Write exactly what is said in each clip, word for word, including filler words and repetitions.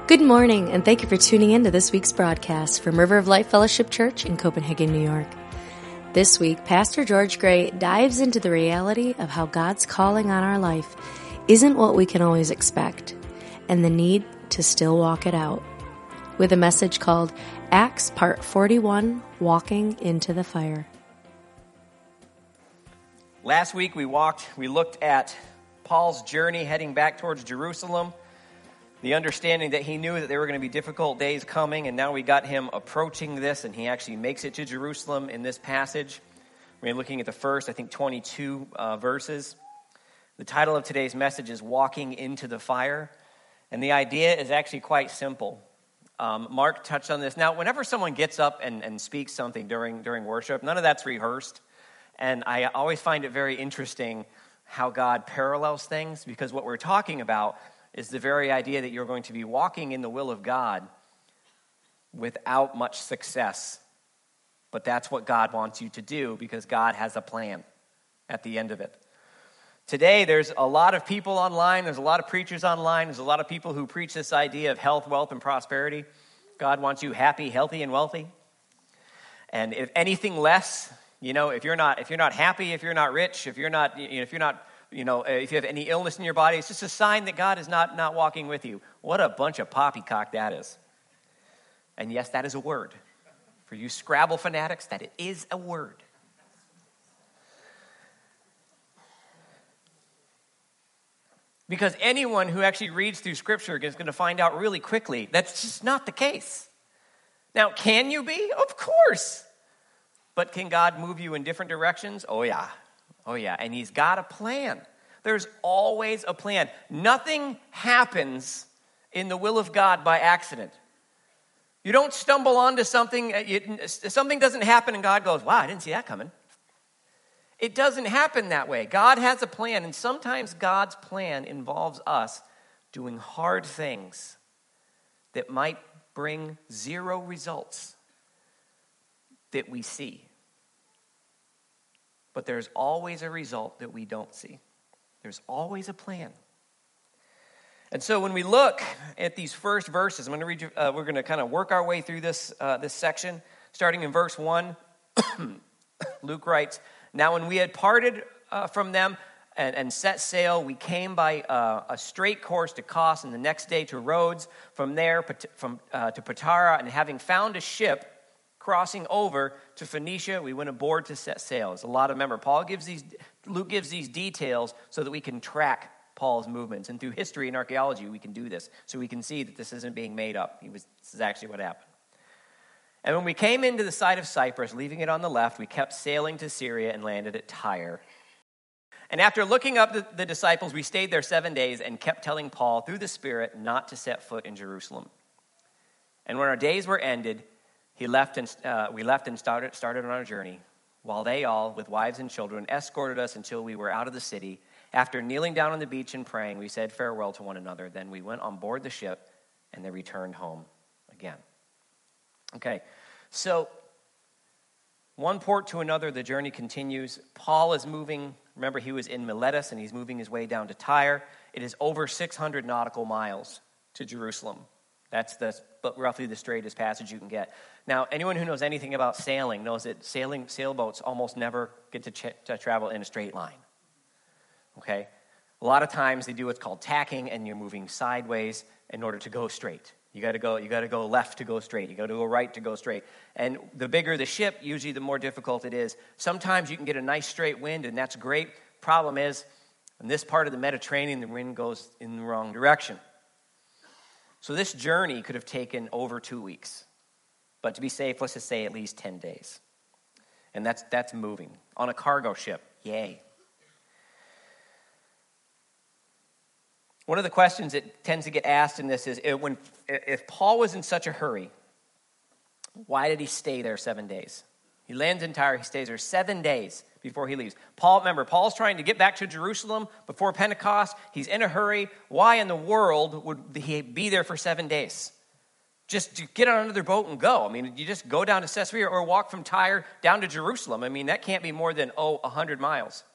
Good morning, and thank you for tuning in to this week's broadcast from River of Life Fellowship Church in Copenhagen, New York. This week, Pastor George Gray dives into the reality of how God's calling on our life isn't what we can always expect, and the need to still walk it out, with a message called Acts Part forty-one, Walking into the Fire. Last week we walked, we looked at Paul's journey heading back towards Jerusalem, the understanding that he knew that there were going to be difficult days coming, and now we got him approaching this, and he actually makes it to Jerusalem in this passage. We're looking at the first, I think, twenty-two uh, verses. The title of today's message is Walking into the Fire, and the idea is actually quite simple. Um, Mark touched on this. Now, whenever someone gets up and, and speaks something during, during worship, none of that's rehearsed, and I always find it very interesting how God parallels things, because what we're talking about is the very idea that you're going to be walking in the will of God without much success. But that's what God wants you to do, because God has a plan at the end of it. Today, there's a lot of people online, there's a lot of preachers online, there's a lot of people who preach this idea of health, wealth, and prosperity. God wants you happy, healthy, and wealthy. And if anything less, you know, if you're not if you're not happy, if you're not rich, if you're not, you know, if you're not You know, if you have any illness in your body, it's just a sign that God is not, not walking with you. What a bunch of poppycock that is. And yes, that is a word. For you Scrabble fanatics, that it is a word. Because anyone who actually reads through Scripture is going to find out really quickly that's just not the case. Now, can you be? Of course. But can God move you in different directions? Oh, yeah. Oh, yeah, and he's got a plan. There's always a plan. Nothing happens in the will of God by accident. You don't stumble onto something, you, something doesn't happen and God goes, wow, I didn't see that coming. It doesn't happen that way. God has a plan, and sometimes God's plan involves us doing hard things that might bring zero results that we see. But there's always a result that we don't see. There's always a plan. And so when we look at these first verses, I'm going to read you, uh, we're going to kind of work our way through this, uh, this section. Starting in verse one, Luke writes, "Now when we had parted uh, from them and, and set sail, we came by uh, a straight course to Kos, and the next day to Rhodes, from there from, uh, to Patara, and having found a ship, crossing over to Phoenicia, we went aboard to set sail." It's a lot of, remember, Paul gives these, Luke gives these details so that we can track Paul's movements. And through history and archaeology, we can do this. So we can see that this isn't being made up. He was, this is actually what happened. "And when we came into the side of Cyprus, leaving it on the left, we kept sailing to Syria and landed at Tyre. And after looking up the, the disciples, we stayed there seven days and kept telling Paul through the Spirit not to set foot in Jerusalem. And when our days were ended, He left and uh, we left and started started on our journey, while they all, with wives and children, escorted us until we were out of the city. After kneeling down on the beach and praying, we said farewell to one another. Then we went on board the ship, and they returned home again." Okay, so one port to another, the journey continues. Paul is moving. Remember, he was in Miletus, and he's moving his way down to Tyre. It is over six hundred nautical miles to Jerusalem. That's the but roughly the straightest passage you can get. Now, anyone who knows anything about sailing knows that sailing sailboats almost never get to, ch- to travel in a straight line. Okay? A lot of times they do what's called tacking, and you're moving sideways in order to go straight. You got to go. You got to go left to go straight. You got to go right to go straight. And the bigger the ship, usually the more difficult it is. Sometimes you can get a nice straight wind, and that's great. Problem is, in this part of the Mediterranean, the wind goes in the wrong direction. So this journey could have taken over two weeks. But to be safe, let's just say at least ten days. And that's that's moving. On a cargo ship. Yay. One of the questions that tends to get asked in this is, when if Paul was in such a hurry, why did he stay there seven days? He lands in Tyre, he stays there seven days before he leaves. Paul, remember, Paul's trying to get back to Jerusalem before Pentecost. He's in a hurry. Why in the world would he be there for seven days? Just to get on another boat and go. I mean, you just go down to Caesarea or walk from Tyre down to Jerusalem. I mean, that can't be more than, oh, one hundred miles.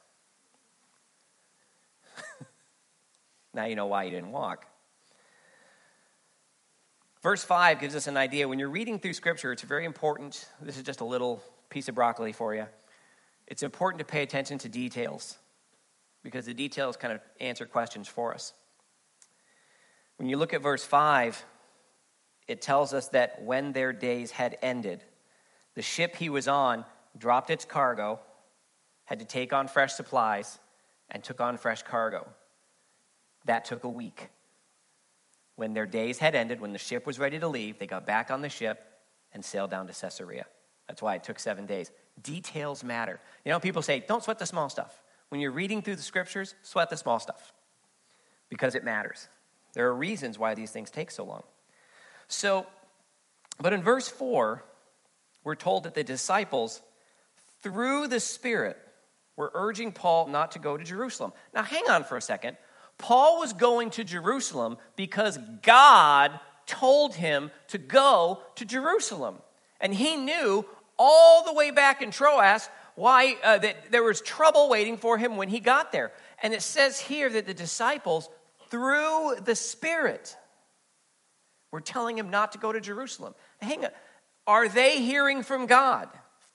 Now you know why he didn't walk. Verse five gives us an idea. When you're reading through Scripture, it's very important. This is just a little piece of broccoli for you. It's important to pay attention to details because the details kind of answer questions for us. When you look at verse five, it tells us that when their days had ended, the ship he was on dropped its cargo, had to take on fresh supplies, and took on fresh cargo. That took a week. When their days had ended, when the ship was ready to leave, they got back on the ship and sailed down to Caesarea. That's why it took seven days. Details matter. You know, people say, don't sweat the small stuff. When you're reading through the Scriptures, sweat the small stuff because it matters. There are reasons why these things take so long. So, but in verse four, we're told that the disciples, through the Spirit, were urging Paul not to go to Jerusalem. Now, hang on for a second. Paul was going to Jerusalem because God told him to go to Jerusalem. And he knew all the way back in Troas why uh, that there was trouble waiting for him when he got there. And it says here that the disciples, through the Spirit, were telling him not to go to Jerusalem. Hang on. Are they hearing from God?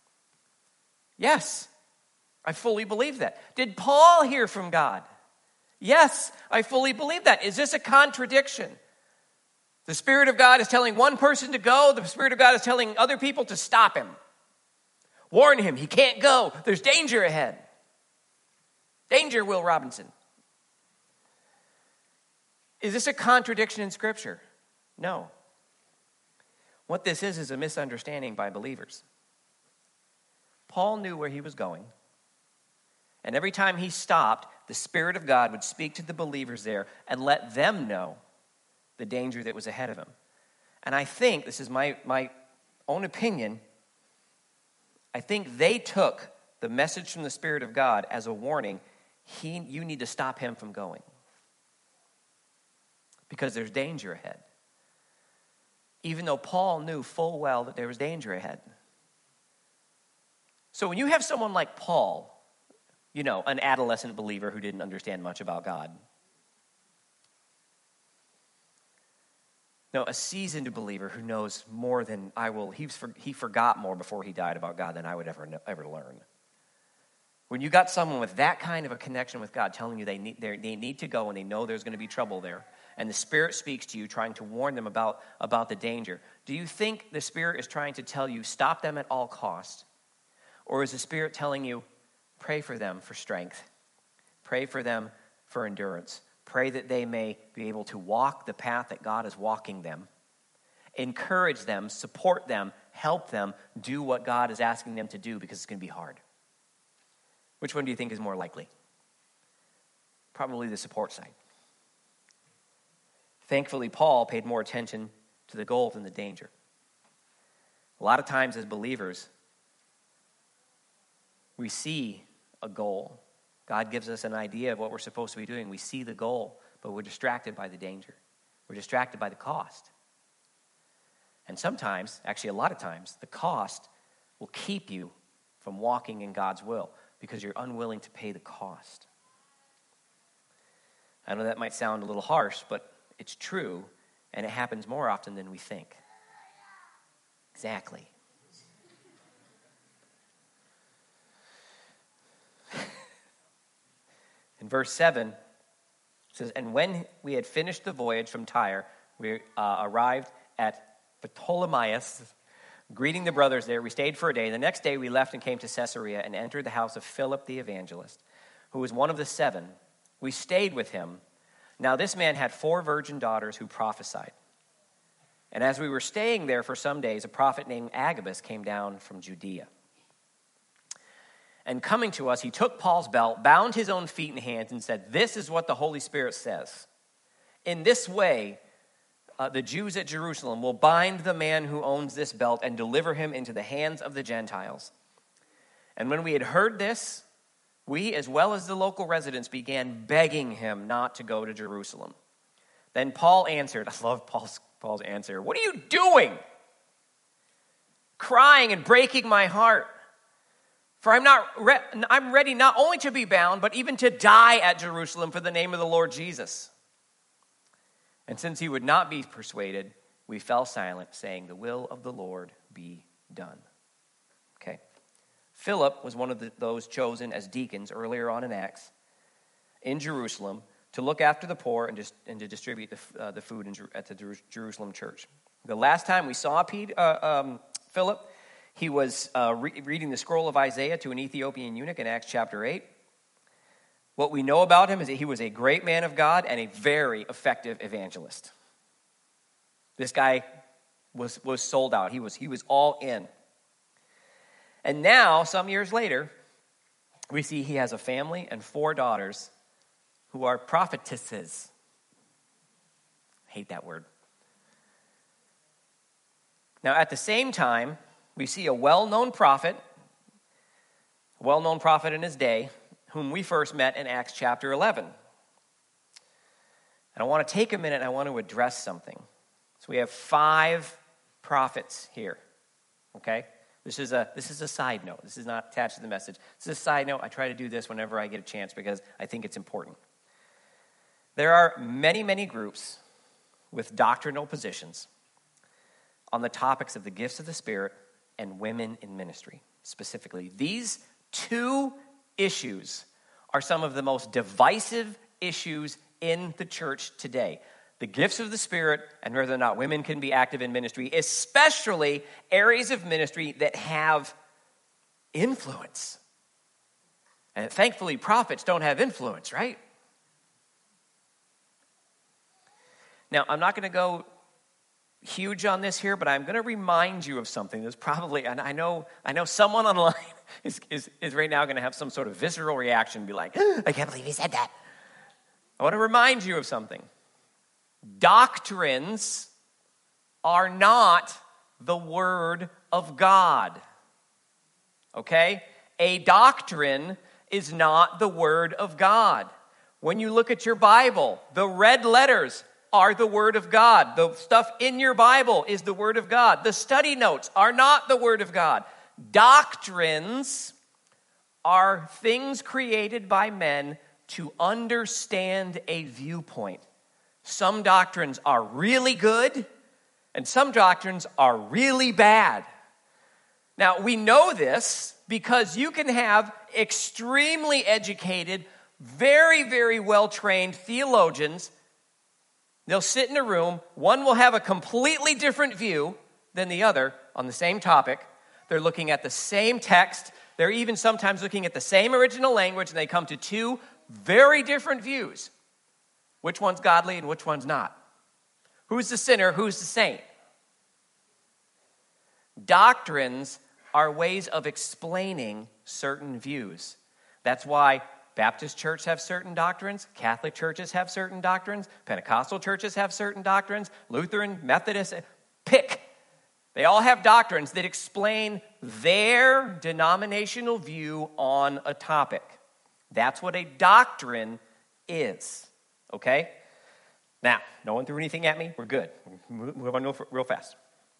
Yes, I fully believe that. Did Paul hear from God? Yes, I fully believe that. Is this a contradiction? The Spirit of God is telling one person to go. The Spirit of God is telling other people to stop him. Warn him, he can't go. There's danger ahead. Danger, Will Robinson. Is this a contradiction in Scripture? No. What this is is a misunderstanding by believers. Paul knew where he was going. And every time he stopped, the Spirit of God would speak to the believers there and let them know the danger that was ahead of him. And I think, this is my, my own opinion, I think they took the message from the Spirit of God as a warning. He, you need to stop him from going because there's danger ahead. Even though Paul knew full well that there was danger ahead. So when you have someone like Paul, you know, an adolescent believer who didn't understand much about God. No, a seasoned believer who knows more than I will. He, for, he forgot more before he died about God than I would ever know, ever learn. When you got someone with that kind of a connection with God telling you they need, they need to go and they know there's going to be trouble there, and the Spirit speaks to you trying to warn them about, about the danger, do you think the Spirit is trying to tell you stop them at all costs? Or is the Spirit telling you pray for them for strength? Pray for them for endurance. Pray that they may be able to walk the path that God is walking them. Encourage them, support them, help them do what God is asking them to do because it's going to be hard. Which one do you think is more likely? Probably the support side. Thankfully, Paul paid more attention to the goal than the danger. A lot of times as believers, we see a goal. God gives us an idea of what we're supposed to be doing. We see the goal, but we're distracted by the danger. We're distracted by the cost. And sometimes, actually a lot of times, the cost will keep you from walking in God's will because you're unwilling to pay the cost. I know that might sound a little harsh, but it's true, and it happens more often than we think. Exactly. In verse seven, it says, and when we had finished the voyage from Tyre, we uh, arrived at Ptolemais, greeting the brothers there. We stayed for a day. The next day we left and came to Caesarea and entered the house of Philip the evangelist, who was one of the seven. We stayed with him. Now this man had four virgin daughters who prophesied. And as we were staying there for some days, a prophet named Agabus came down from Judea. And coming to us, he took Paul's belt, bound his own feet and hands, and said, this is what the Holy Spirit says. In this way, uh, the Jews at Jerusalem will bind the man who owns this belt and deliver him into the hands of the Gentiles. And when we had heard this, we, as well as the local residents, began begging him not to go to Jerusalem. Then Paul answered, I love Paul's, Paul's answer, what are you doing? Crying and breaking my heart. For I'm not re- I'm ready not only to be bound, but even to die at Jerusalem for the name of the Lord Jesus. And since he would not be persuaded, we fell silent, saying, the will of the Lord be done. Okay. Philip was one of the, those chosen as deacons earlier on in Acts in Jerusalem to look after the poor and, just, and to distribute the, uh, the food in, at the Jer- Jerusalem church. The last time we saw Pete, uh, um, Philip, he was uh, re- reading the scroll of Isaiah to an Ethiopian eunuch in Acts chapter eight. What we know about him is that he was a great man of God and a very effective evangelist. This guy was, was sold out. He was, he was all in. And now, some years later, we see he has a family and four daughters who are prophetesses. I hate that word. Now, at the same time, we see a well-known prophet, a well-known prophet in his day, whom we first met in Acts chapter eleven. And I want to take a minute and I want to address something. So we have five prophets here, okay? This is a this is a side note. This is not attached to the message. This is a side note. I try to do this whenever I get a chance because I think it's important. There are many, many groups with doctrinal positions on the topics of the gifts of the Spirit and women in ministry, specifically. These two issues are some of the most divisive issues in the church today. The gifts of the Spirit and whether or not women can be active in ministry, especially areas of ministry that have influence. And thankfully, prophets don't have influence, right? Now, I'm not going to go huge on this here, but I'm going to remind you of something that's probably, and I know I know someone online is, is, is right now going to have some sort of visceral reaction and be like, I can't believe he said that. I want to remind you of something. Doctrines are not the Word of God. Okay? A doctrine is not the Word of God. When you look at your Bible, the red letters are the Word of God. The stuff in your Bible is the Word of God. The study notes are not the Word of God. Doctrines are things created by men to understand a viewpoint. Some doctrines are really good, and some doctrines are really bad. Now, we know this because you can have extremely educated, very, very well-trained theologians. They'll sit in a room. One will have a completely different view than the other on the same topic. They're looking at the same text. They're even sometimes looking at the same original language, and they come to two very different views. Which one's godly and which one's not? Who's the sinner? Who's the saint? Doctrines are ways of explaining certain views. That's why Baptist churches have certain doctrines, Catholic churches have certain doctrines, Pentecostal churches have certain doctrines, Lutheran, Methodist, pick. They all have doctrines that explain their denominational view on a topic. That's what a doctrine is, okay? Now, no one threw anything at me. We're good. Move on real, real fast.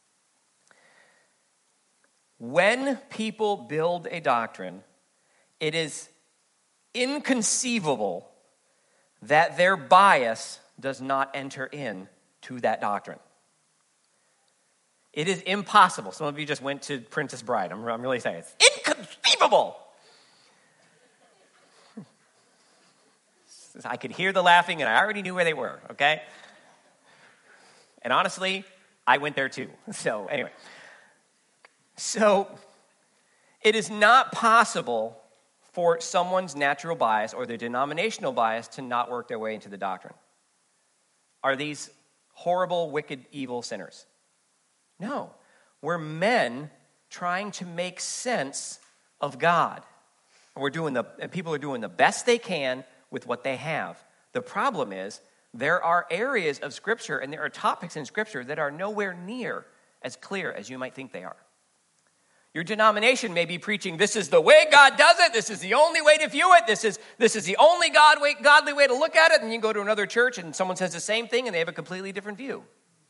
When people build a doctrine, it is inconceivable that their bias does not enter in to that doctrine. It is impossible. Some of you just went to Princess Bride. I'm, I'm really saying it's inconceivable. I could hear the laughing, and I already knew where they were, okay? And honestly, I went there too. So anyway. So it is not possible for someone's natural bias or their denominational bias to not work their way into the doctrine. Are these horrible, wicked, evil sinners? No. We're men trying to make sense of God. And we're doing the and people are doing the best they can with what they have. The problem is there are areas of Scripture and there are topics in Scripture that are nowhere near as clear as you might think they are. Your denomination may be preaching, this is the way God does it, this is the only way to view it, this is, this is the only God way, godly way to look at it, and you go to another church and someone says the same thing and they have a completely different view.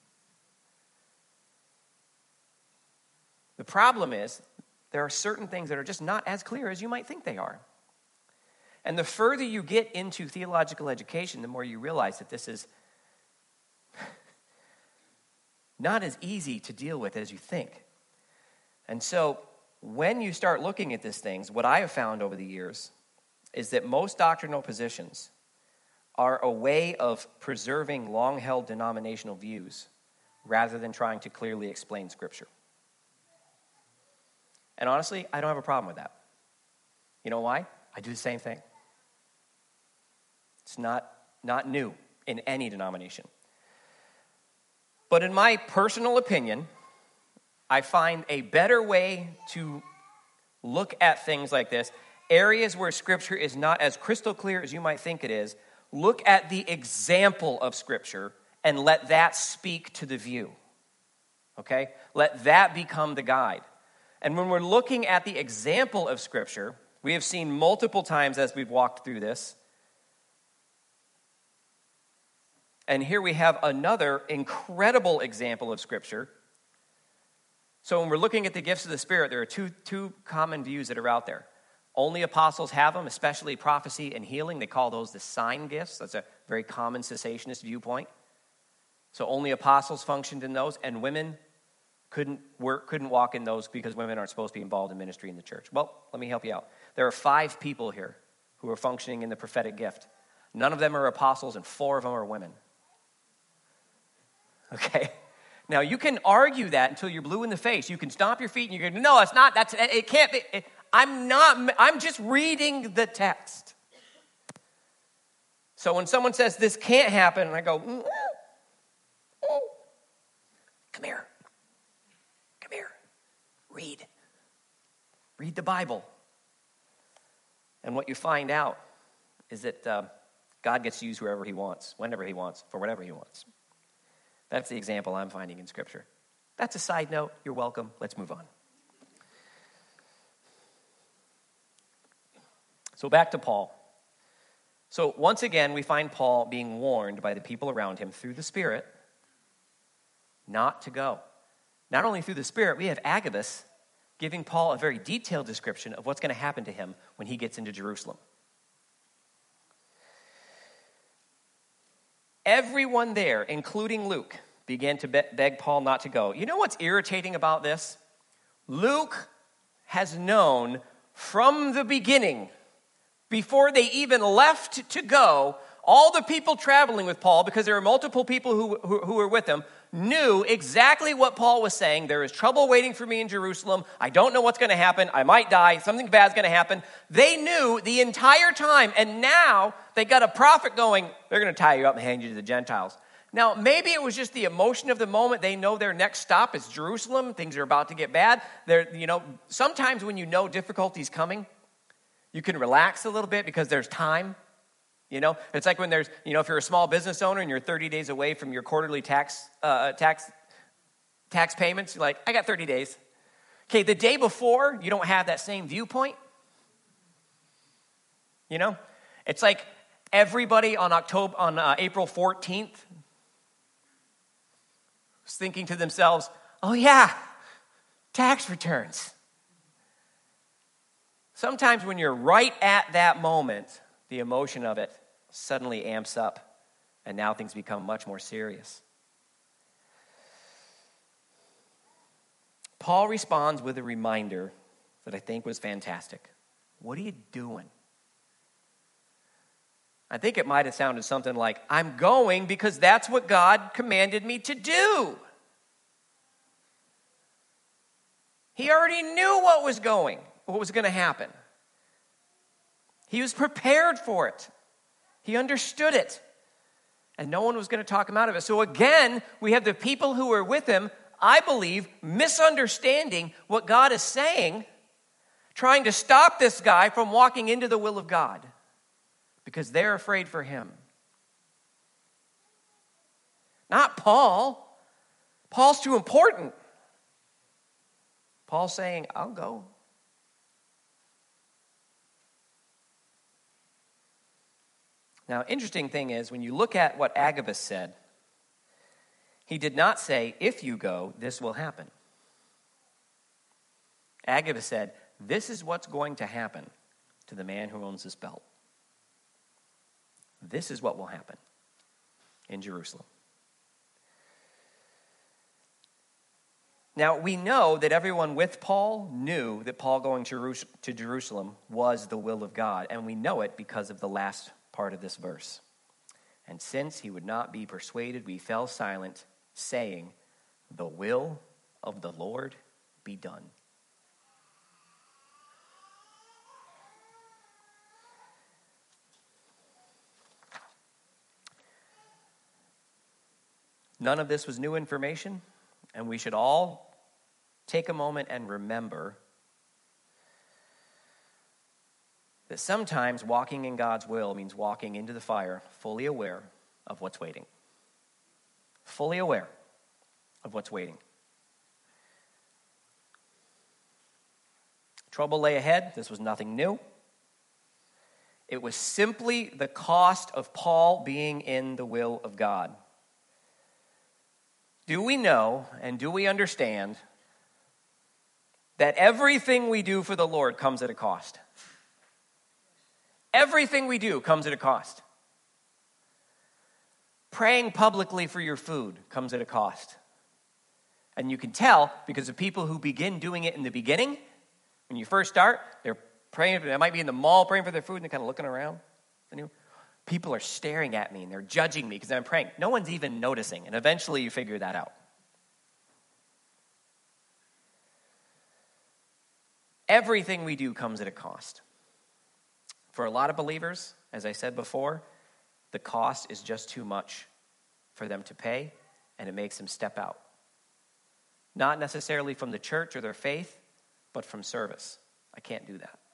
The problem is there are certain things that are just not as clear as you might think they are. And the further you get into theological education, the more you realize that this is not as easy to deal with as you think. And so when you start looking at these things, what I have found over the years is that most doctrinal positions are a way of preserving long-held denominational views rather than trying to clearly explain Scripture. And honestly, I don't have a problem with that. You know why? I do the same thing. It's not, not new in any denomination. But in my personal opinion, I find a better way to look at things like this, areas where Scripture is not as crystal clear as you might think it is, look at the example of Scripture and let that speak to the view. Okay? Let that become the guide. And when we're looking at the example of Scripture, we have seen multiple times as we've walked through this. And here we have another incredible example of Scripture. So when we're looking at the gifts of the Spirit, there are two, two common views that are out there. Only apostles have them, especially prophecy and healing. They call those the sign gifts. That's a very common cessationist viewpoint. So only apostles functioned in those, and women couldn't work, couldn't walk in those because women aren't supposed to be involved in ministry in the church. Well, let me help you out. There are five people here who are functioning in the prophetic gift. None of them are apostles, and four of them are women. Okay? Now, you can argue that until you're blue in the face. You can stomp your feet and you go, no, it's not. That's it can't be. It, I'm not. I'm just reading the text. So when someone says this can't happen, and I go, mm, mm, come here. Come here. Read. Read the Bible. And what you find out is that uh, God gets to use whoever he wants, whenever he wants, for whatever he wants. That's the example I'm finding in Scripture. That's a side note. You're welcome. Let's move on. So back to Paul. So once again, we find Paul being warned by the people around him through the Spirit not to go. Not only through the Spirit, we have Agabus giving Paul a very detailed description of what's going to happen to him when he gets into Jerusalem. Everyone there, including Luke, began to beg Paul not to go. You know what's irritating about this? Luke has known from the beginning, before they even left to go, all the people traveling with Paul, because there were multiple people who, who, who were with him, knew exactly what Paul was saying. There is trouble waiting for me in Jerusalem. I don't know what's going to happen. I might die. Something bad's going to happen. They knew the entire time, and now they got a prophet going, they're going to tie you up and hand you to the Gentiles. Now, maybe it was just the emotion of the moment. They know their next stop is Jerusalem. Things are about to get bad. They're, you know, sometimes when you know difficulty's coming, you can relax a little bit because there's time. You know, it's like when there's, you know, if you're a small business owner and you're thirty days away from your quarterly tax uh, tax tax payments, you're like, I got thirty days. Okay, the day before, you don't have that same viewpoint. You know, it's like everybody on October on uh, April fourteenth was thinking to themselves, "Oh yeah, tax returns." Sometimes when you're right at that moment, the emotion of it suddenly amps up, and now things become much more serious. Paul responds with a reminder that I think was fantastic. What are you doing? I think it might have sounded something like, I'm going because that's what God commanded me to do. He already knew what was going, what was going to happen. He was prepared for it. He understood it. And no one was going to talk him out of it. So again, we have the people who are with him, I believe, misunderstanding what God is saying, trying to stop this guy from walking into the will of God because they're afraid for him. Not Paul. Paul's too important. Paul's saying, I'll go. Now, interesting thing is, when you look at what Agabus said, he did not say, if you go, this will happen. Agabus said, this is what's going to happen to the man who owns this belt. This is what will happen in Jerusalem. Now, we know that everyone with Paul knew that Paul going to Jerusalem was the will of God, and we know it because of the last part of this verse. And since he would not be persuaded, we fell silent, saying, "The will of the Lord be done." None of this was new information, and we should all take a moment and remember that sometimes walking in God's will means walking into the fire fully aware of what's waiting. Fully aware of what's waiting. Trouble lay ahead. This was nothing new. It was simply the cost of Paul being in the will of God. Do we know and do we understand that everything we do for the Lord comes at a cost? Everything we do comes at a cost. Praying publicly for your food comes at a cost. And you can tell because the people who begin doing it in the beginning, when you first start, they're praying, they might be in the mall praying for their food and they're kind of looking around. People are staring at me and they're judging me because I'm praying. No one's even noticing. And eventually you figure that out. Everything we do comes at a cost. For a lot of believers, as I said before, the cost is just too much for them to pay, and it makes them step out. Not necessarily from the church or their faith, but from service. I can't do that.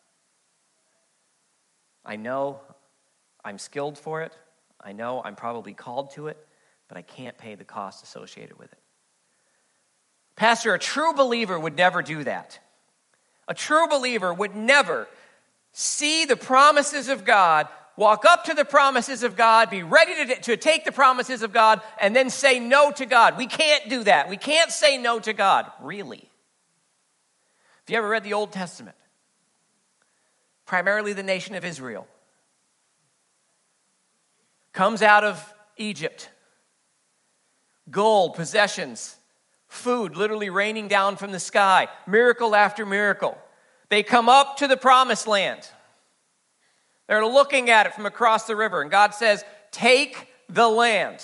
I know I'm skilled for it. I know I'm probably called to it, but I can't pay the cost associated with it. Pastor, a true believer would never do that. A true believer would never see the promises of God, walk up to the promises of God, be ready to, to take the promises of God, and then say no to God. We can't do that. We can't say no to God, really. Have you ever read the Old Testament? Primarily the nation of Israel comes out of Egypt. Gold, possessions, food literally raining down from the sky, miracle after miracle. They come up to the promised land. They're looking at it from across the river, and God says, "Take the land."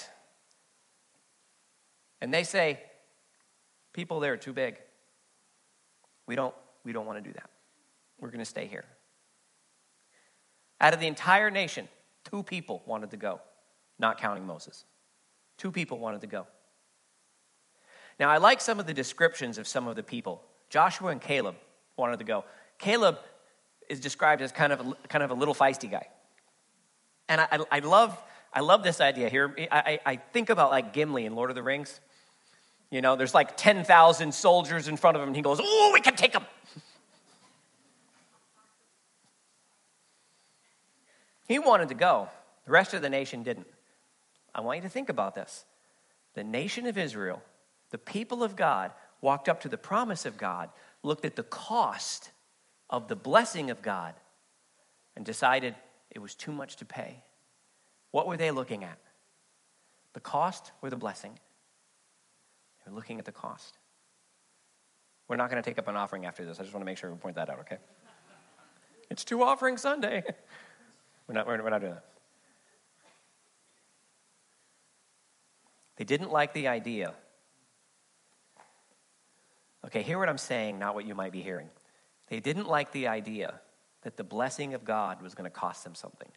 And they say, "People there are too big. We don't, we don't want to do that. We're going to stay here." Out of the entire nation, two people wanted to go, not counting Moses. Two people wanted to go. Now, I like some of the descriptions of some of the people. Joshua and Caleb wanted to go. Caleb is described as kind of a, kind of a little feisty guy. And I, I, I love I love this idea here. I, I think about like Gimli in Lord of the Rings. You know, there's like ten thousand soldiers in front of him, and he goes, "Oh, we can take them." He wanted to go. The rest of the nation didn't. I want you to think about this. The nation of Israel, the people of God, walked up to the promise of God, looked at the cost of the blessing of God, and decided it was too much to pay. What were they looking at? The cost or the blessing? They were looking at the cost. We're not going to take up an offering after this. I just want to make sure we point that out, okay? It's two offering Sunday. We're not, we're, we're not doing that. They didn't like the idea. Okay, hear what I'm saying, not what you might be hearing. They didn't like the idea that the blessing of God was going to cost them something.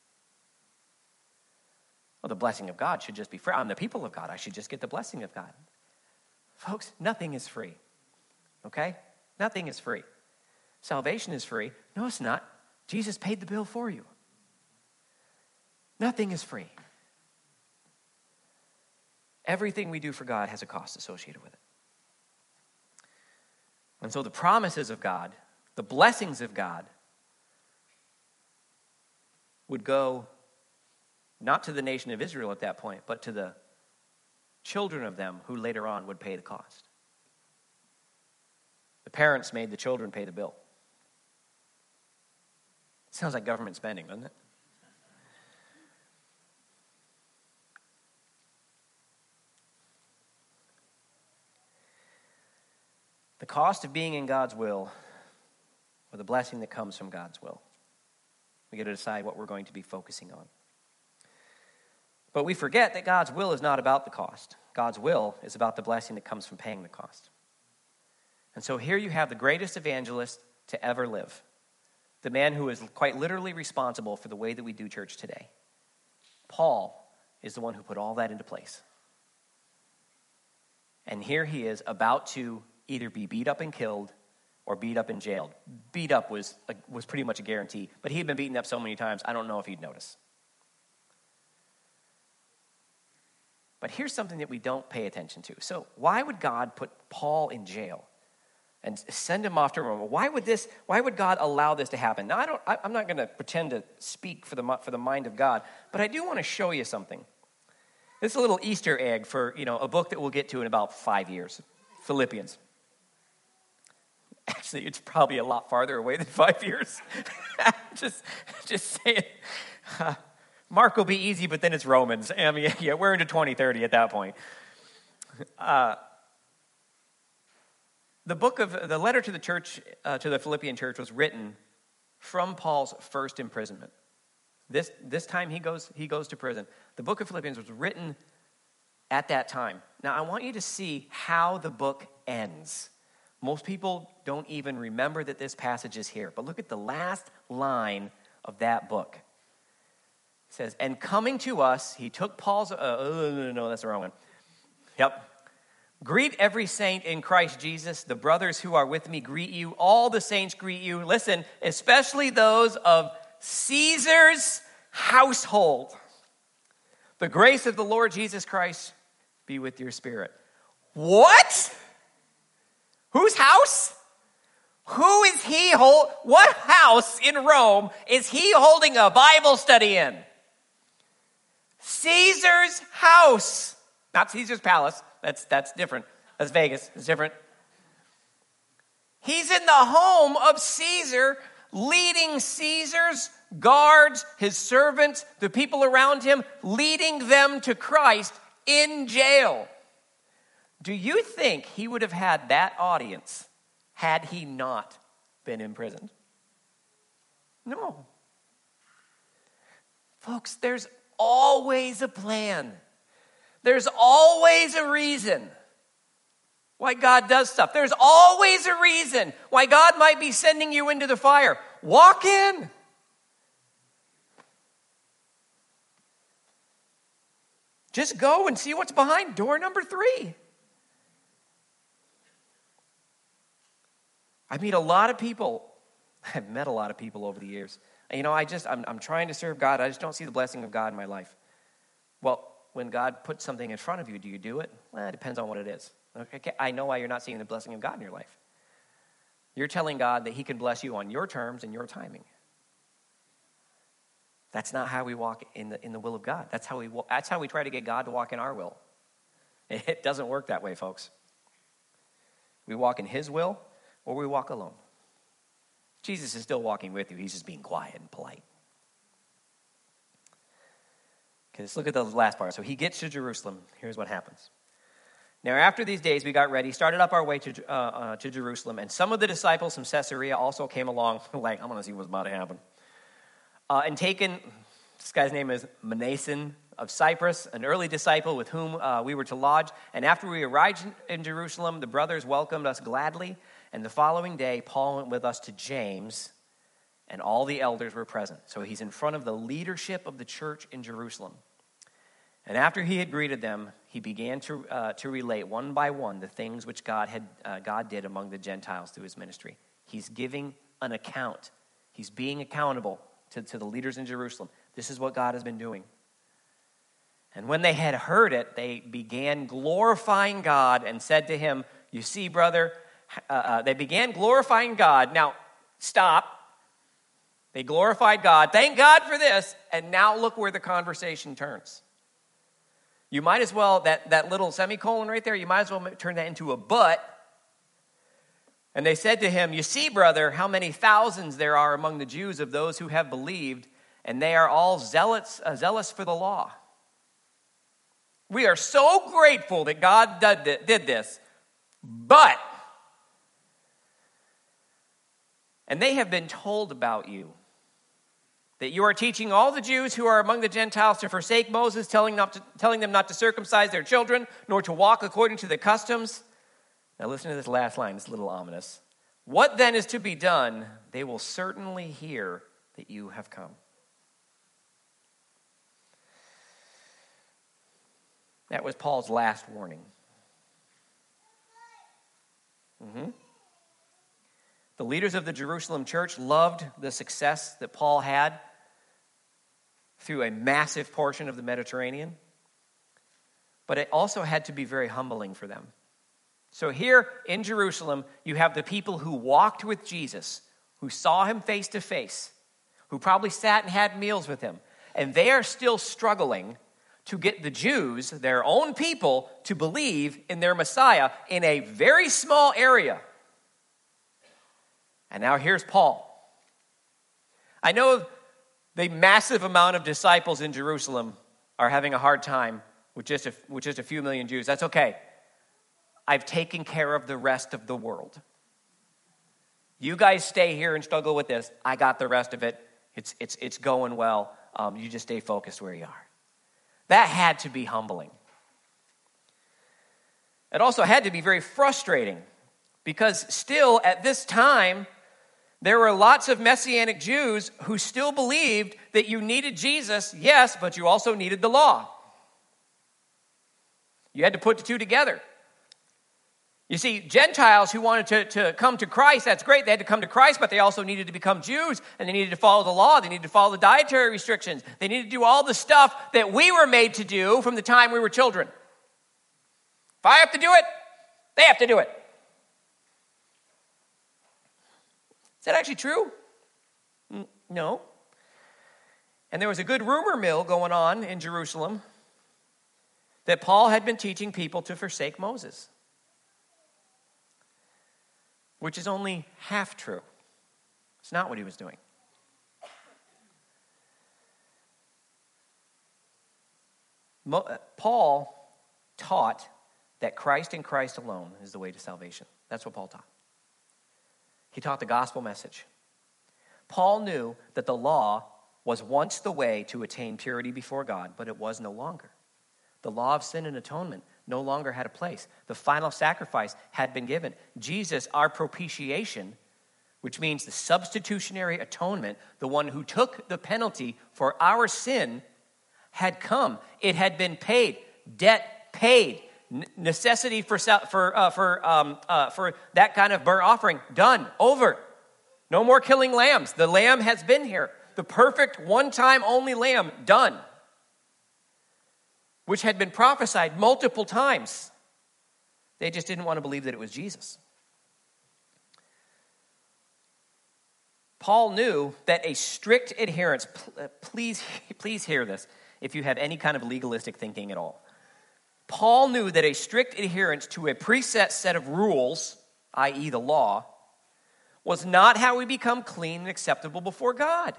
Well, the blessing of God should just be free. I'm the people of God. I should just get the blessing of God. Folks, nothing is free. Okay? Nothing is free. Salvation is free. No, it's not. Jesus paid the bill for you. Nothing is free. Everything we do for God has a cost associated with it. And so the promises of God, the blessings of God, would go not to the nation of Israel at that point, but to the children of them who later on would pay the cost. The parents made the children pay the bill. Sounds like government spending, doesn't it? cost of being in God's will or the blessing that comes from God's will. We got to decide what we're going to be focusing on. But we forget that God's will is not about the cost. God's will is about the blessing that comes from paying the cost. And so here you have the greatest evangelist to ever live, the man who is quite literally responsible for the way that we do church today. Paul is the one who put all that into place. And here he is about to either be beat up and killed or beat up and jailed. Beat up was, was pretty much a guarantee, but he had been beaten up so many times, I don't know if he'd notice. But here's something that we don't pay attention to. So why would God put Paul in jail and send him off to Rome? Why would this? Why would God allow this to happen? Now, I don't. I, I'm not going to pretend to speak for the for the mind of God, but I do want to show you something. This is a little Easter egg for you know a book that we'll get to in about five years, Philippians. Actually, it's probably a lot farther away than five years. just, just saying. Uh, Mark will be easy, but then it's Romans. I mean, yeah, we're into twenty thirty at that point. Uh, the book of the letter to the church, uh, to the Philippian church, was written from Paul's first imprisonment. This this time he goes he goes to prison. The book of Philippians was written at that time. Now I want you to see how the book ends. Most people don't even remember that this passage is here, but look at the last line of that book. It says, and coming to us, he took Paul's, uh, oh, no, no, that's the wrong one. Yep. Greet every saint in Christ Jesus. The brothers who are with me greet you. All the saints greet you. Listen, especially those of Caesar's household. The grace of the Lord Jesus Christ be with your spirit. What? Whose house? Who is he hold? What house in Rome is he holding a Bible study in? Caesar's house. Not Caesar's palace. That's that's different. That's Vegas. It's different. He's in the home of Caesar, leading Caesar's guards, his servants, the people around him, leading them to Christ in jail. Do you think he would have had that audience had he not been imprisoned? No. Folks, there's always a plan. There's always a reason why God does stuff. There's always a reason why God might be sending you into the fire. Walk in. Just go and see what's behind door number three. I meet a lot of people. I've met a lot of people over the years. You know, I just, I'm, I'm trying to serve God. I just don't see the blessing of God in my life. Well, when God puts something in front of you, do you do it? Well, it depends on what it is. Okay, I know why you're not seeing the blessing of God in your life. You're telling God that he can bless you on your terms and your timing. That's not how we walk in the in the will of God. That's how we that's how we try to get God to walk in our will. It doesn't work that way, folks. We walk in his will or we walk alone. Jesus is still walking with you. He's just being quiet and polite. Okay, let's look at the last part. So he gets to Jerusalem. Here's what happens. Now, after these days, we got ready, started up our way to uh, uh, to Jerusalem, and some of the disciples from Caesarea also came along, like, I'm going to see what's about to happen. Uh, and taken, this guy's name is Mnason of Cyprus, an early disciple with whom uh, we were to lodge. And after we arrived in Jerusalem, the brothers welcomed us gladly. And the following day, Paul went with us to James, and all the elders were present. So he's in front of the leadership of the church in Jerusalem. And after he had greeted them, he began to uh, to relate one by one the things which God had uh, God did among the Gentiles through his ministry. He's giving an account. He's being accountable to, to the leaders in Jerusalem. This is what God has been doing. And when they had heard it, they began glorifying God and said to him, you see, brother, uh, uh, they began glorifying God. Now, stop. They glorified God. Thank God for this. And now look where the conversation turns. You might as well, that, that little semicolon right there, you might as well turn that into a but. And they said to him, you see, brother, how many thousands there are among the Jews of those who have believed, and they are all zealots, uh, zealous for the law. We are so grateful that God did, did this, but And they have been told about you, that you are teaching all the Jews who are among the Gentiles to forsake Moses, telling, not to, telling them not to circumcise their children, nor to walk according to the customs. Now listen to this last line, it's a little ominous. What then is to be done? They will certainly hear that you have come. That was Paul's last warning. Mm-hmm. The leaders of the Jerusalem church loved the success that Paul had through a massive portion of the Mediterranean, but it also had to be very humbling for them. So here in Jerusalem, you have the people who walked with Jesus, who saw him face to face, who probably sat and had meals with him, and they are still struggling to get the Jews, their own people, to believe in their Messiah in a very small area. And now here's Paul. I know the massive amount of disciples in Jerusalem are having a hard time with just a, with just a few million Jews. That's okay. I've taken care of the rest of the world. You guys stay here and struggle with this. I got the rest of it. It's, it's, it's going well. Um, you just stay focused where you are. That had to be humbling. It also had to be very frustrating because still at this time, there were lots of Messianic Jews who still believed that you needed Jesus, yes, but you also needed the law. You had to put the two together. You see, Gentiles who wanted to, to come to Christ, that's great. They had to come to Christ, but they also needed to become Jews, and they needed to follow the law. They needed to follow the dietary restrictions. They needed to do all the stuff that we were made to do from the time we were children. If I have to do it, they have to do it. Is that actually true? No. And there was a good rumor mill going on in Jerusalem that Paul had been teaching people to forsake Moses, which is only half true. It's not what he was doing. Mo- Paul taught that Christ and Christ alone is the way to salvation. That's what Paul taught. He taught the gospel message. Paul knew that the law was once the way to attain purity before God, but it was no longer. The law of sin and atonement no longer had a place. The final sacrifice had been given. Jesus, our propitiation, which means the substitutionary atonement, the one who took the penalty for our sin, had come. It had been paid. Debt paid. Necessity for for uh, for um, uh, for that kind of burnt offering done, over. No more killing lambs. The lamb has been here. The perfect one-time only lamb done, which had been prophesied multiple times. They just didn't want to believe that it was Jesus. Paul knew that a strict adherence, please, please hear this if you have any kind of legalistic thinking at all. Paul knew that a strict adherence to a preset set of rules, that is the law, was not how we become clean and acceptable before God.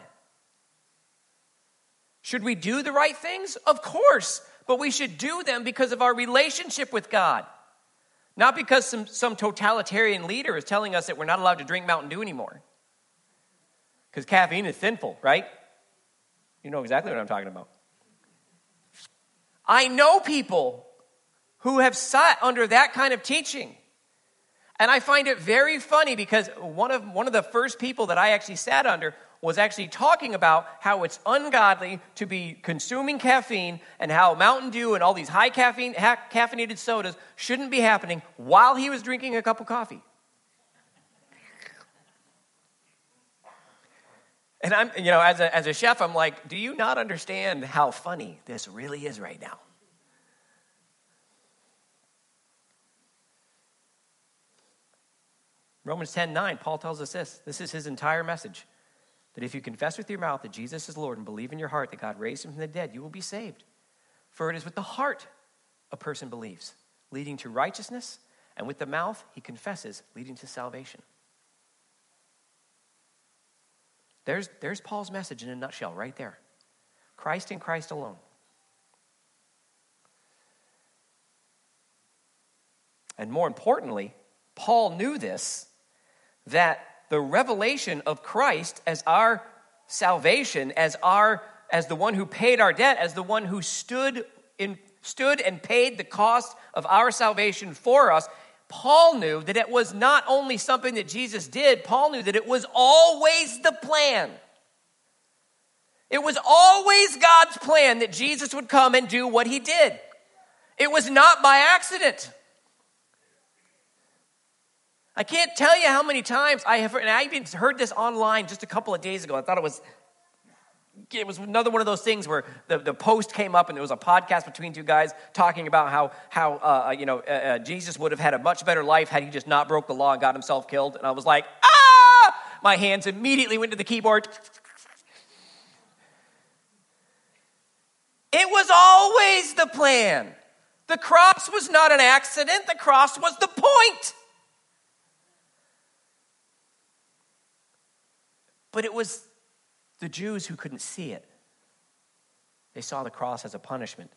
Should we do the right things? Of course, but we should do them because of our relationship with God, not because some, some totalitarian leader is telling us that we're not allowed to drink Mountain Dew anymore. Because caffeine is sinful, right? You know exactly what I'm talking about. I know people who have sat under that kind of teaching. And I find it very funny because one of one of the first people that I actually sat under was actually talking about how it's ungodly to be consuming caffeine and how Mountain Dew and all these high caffeine, caffeinated sodas shouldn't be happening while he was drinking a cup of coffee. And I'm, you know, as a, as a chef, I'm like, do you not understand how funny this really is right now? Romans ten nine, Paul tells us this. This is his entire message. That if you confess with your mouth that Jesus is Lord and believe in your heart that God raised him from the dead, you will be saved. For it is with the heart a person believes, leading to righteousness, and with the mouth he confesses, leading to salvation. There's, there's Paul's message in a nutshell right there. Christ and Christ alone. And more importantly, Paul knew this, that the revelation of Christ as our salvation, as our as the one who paid our debt, as the one who stood in stood and paid the cost of our salvation for us, Paul knew that it was not only something that Jesus did, Paul knew that it was always the plan. It was always God's plan that Jesus would come and do what he did. It was not by accident. I can't tell you how many times I have heard, and I even heard this online just a couple of days ago. I thought it was It was another one of those things where the, the post came up and there was a podcast between two guys talking about how, how uh, you know, uh, uh, Jesus would have had a much better life had he just not broke the law and got himself killed. And I was like, ah! My hands immediately went to the keyboard. It was always the plan. The cross was not an accident. The cross was the point. But it was the Jews who couldn't see it. They saw the cross as a punishment.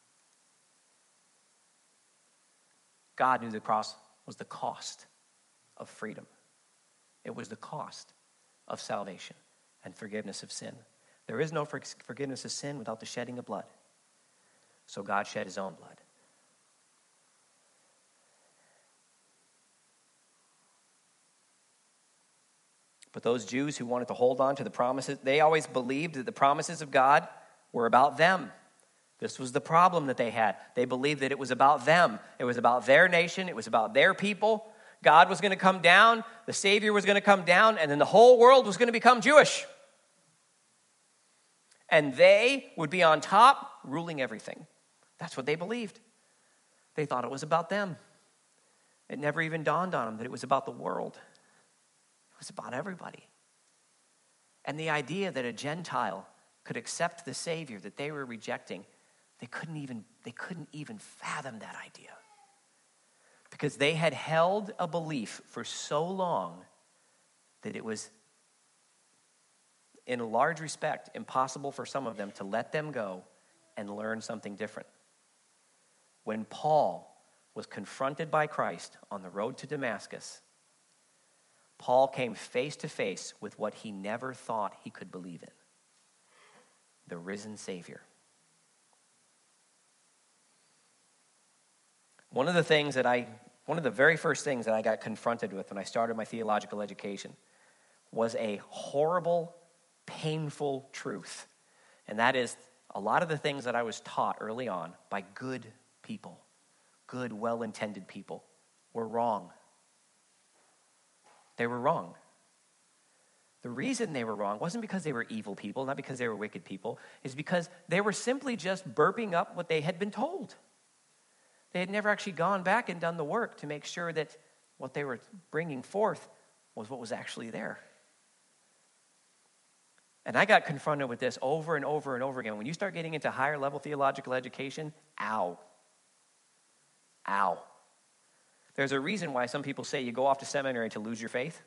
God knew the cross was the cost of freedom. It was the cost of salvation and forgiveness of sin. There is no forgiveness of sin without the shedding of blood. So God shed his own blood. But those Jews who wanted to hold on to the promises, they always believed that the promises of God were about them. This was the problem that they had. They believed that it was about them. It was about their nation. It was about their people. God was going to come down. The Savior was going to come down. And then the whole world was going to become Jewish. And they would be on top, ruling everything. That's what they believed. They thought it was about them. It never even dawned on them that it was about the world. It was about everybody. And the idea that a Gentile could accept the Savior that they were rejecting, they couldn't even, they couldn't even fathom that idea. Because they had held a belief for so long that it was, in a large respect, impossible for some of them to let them go and learn something different. When Paul was confronted by Christ on the road to Damascus, Paul came face to face with what he never thought he could believe in: the risen Savior. One of the things that I, one of the very first things that I got confronted with when I started my theological education was a horrible, painful truth. And that is, a lot of the things that I was taught early on by good people, good, well-intended people, were wrong. They were wrong. The reason they were wrong wasn't because they were evil people, not because they were wicked people. It's because they were simply just burping up what they had been told. They had never actually gone back and done the work to make sure that what they were bringing forth was what was actually there. And I got confronted with this over and over and over again. When you start getting into higher level theological education, ow. Ow. There's a reason why some people say you go off to seminary to lose your faith.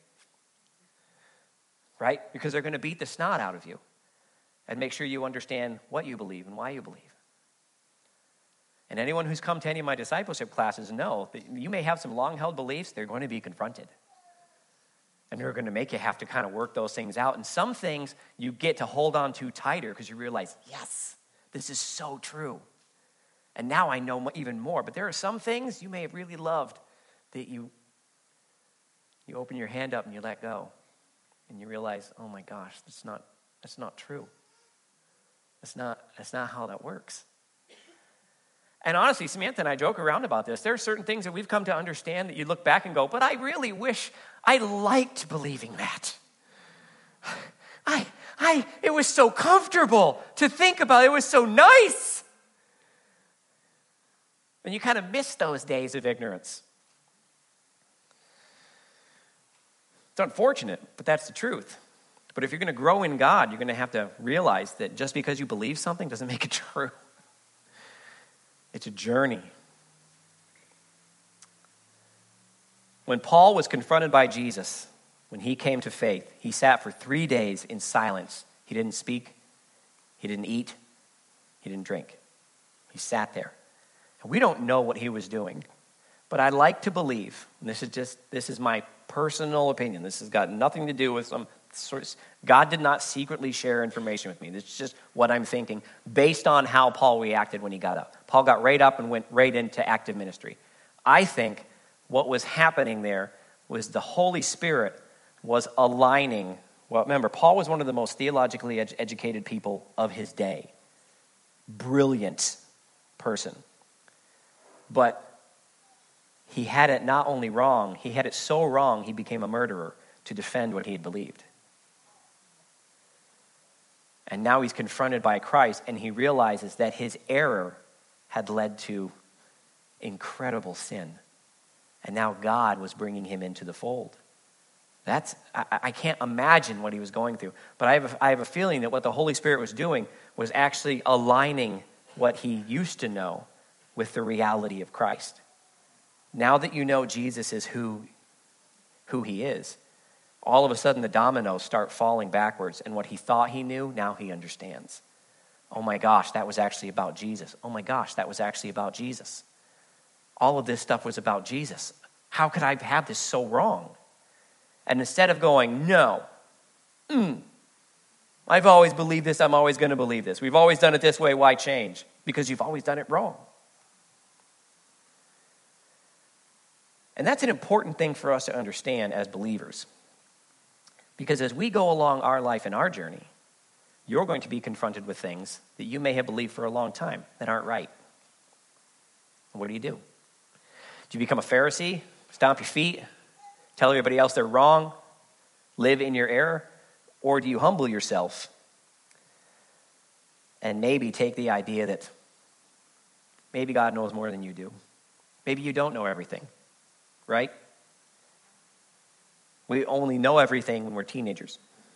Right? Because they're going to beat the snot out of you and make sure you understand what you believe and why you believe. And anyone who's come to any of my discipleship classes know that you may have some long-held beliefs. They're going to be confronted. And they're going to make you have to kind of work those things out. And some things you get to hold on to tighter because you realize, yes, this is so true. And now I know even more. But there are some things you may have really loved that you, you open your hand up and you let go. And you realize, oh my gosh, that's not, that's not true. That's not, that's not how that works. And honestly, Samantha and I joke around about this. There are certain things that we've come to understand that you look back and go, but I really wish I liked believing that. I, I, it was so comfortable to think about. It was so nice. And you kind of miss those days of ignorance. It's unfortunate, but that's the truth. But if you're going to grow in God, you're going to have to realize that just because you believe something doesn't make it true. It's a journey. When Paul was confronted by Jesus, when he came to faith, he sat for three days in silence. He didn't speak. He didn't eat. He didn't drink. He sat there. And we don't know what he was doing. But I like to believe, and this is just, this is my personal opinion. This has got nothing to do with some source. God did not secretly share information with me. This is just what I'm thinking based on how Paul reacted when he got up. Paul got right up and went right into active ministry. I think what was happening there was the Holy Spirit was aligning. Well, remember, Paul was one of the most theologically ed- educated people of his day. Brilliant person. But he had it not only wrong, he had it so wrong he became a murderer to defend what he had believed. And now he's confronted by Christ, and he realizes that his error had led to incredible sin. And now God was bringing him into the fold. That's, I, I can't imagine what he was going through. But I have, a, I have a feeling that what the Holy Spirit was doing was actually aligning what he used to know with the reality of Christ. Now that you know Jesus is who, who he is, all of a sudden the dominoes start falling backwards, and what he thought he knew, now he understands. Oh my gosh, that was actually about Jesus. Oh my gosh, that was actually about Jesus. All of this stuff was about Jesus. How could I have this so wrong? And instead of going, no, mm, I've always believed this, I'm always going to believe this. We've always done it this way, why change? Because you've always done it wrong. And that's an important thing for us to understand as believers. Because as we go along our life and our journey, you're going to be confronted with things that you may have believed for a long time that aren't right. And what do you do? Do you become a Pharisee, stomp your feet, tell everybody else they're wrong, live in your error? Or do you humble yourself and maybe take the idea that maybe God knows more than you do? Maybe you don't know everything, right? We only know everything when we're teenagers.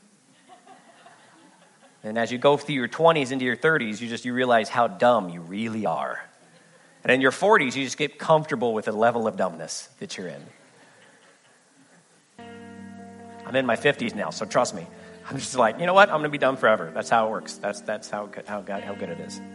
And as you go through your twenties into your thirties, you just you realize how dumb you really are. And in your forties, you just get comfortable with the level of dumbness that you're in. I'm in my fifties now, so trust me. I'm just like, you know what? I'm going to be dumb forever. That's how it works. That's that's how good, how good, how good it is.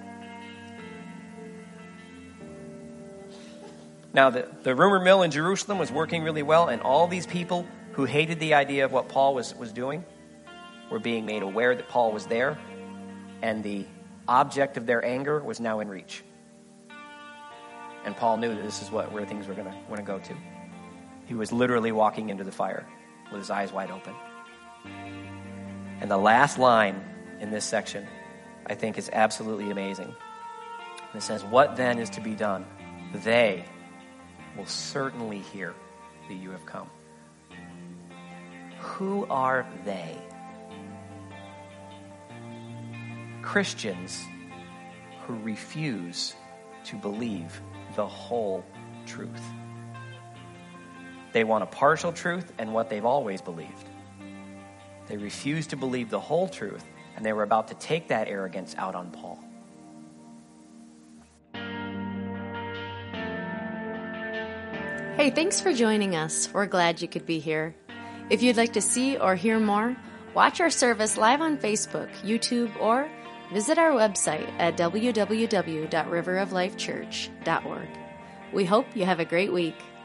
Now, the, the rumor mill in Jerusalem was working really well, and all these people who hated the idea of what Paul was, was doing were being made aware that Paul was there, and the object of their anger was now in reach. And Paul knew that this is what where things were going to go to. He was literally walking into the fire with his eyes wide open. And the last line in this section, I think, is absolutely amazing. It says, "What then is to be done? They will certainly hear that you have come." Who are they? Christians who refuse to believe the whole truth. They want a partial truth and what they've always believed. They refuse to believe the whole truth, and they were about to take that arrogance out on Paul. Hey, thanks for joining us. We're glad you could be here. If you'd like to see or hear more, watch our service live on Facebook, YouTube, or visit our website at w w w dot river of life church dot org. We hope you have a great week.